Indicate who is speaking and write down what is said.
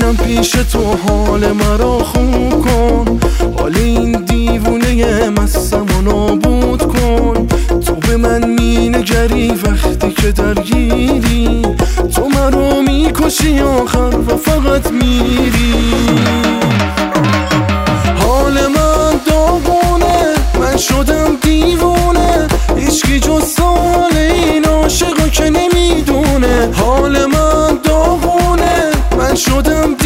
Speaker 1: بیام پیش تو حال مرا خوب کن، حال این دیوونه مستم و نابود کن. تو به من مینگری وقتی که درگیری، تو مرا میکشی آخر و فقط میری. حال من داغونه، من شدم دیوونه، هیچکی جز سال این عاشقا که نمیدونه. حال من داغونه، من شدم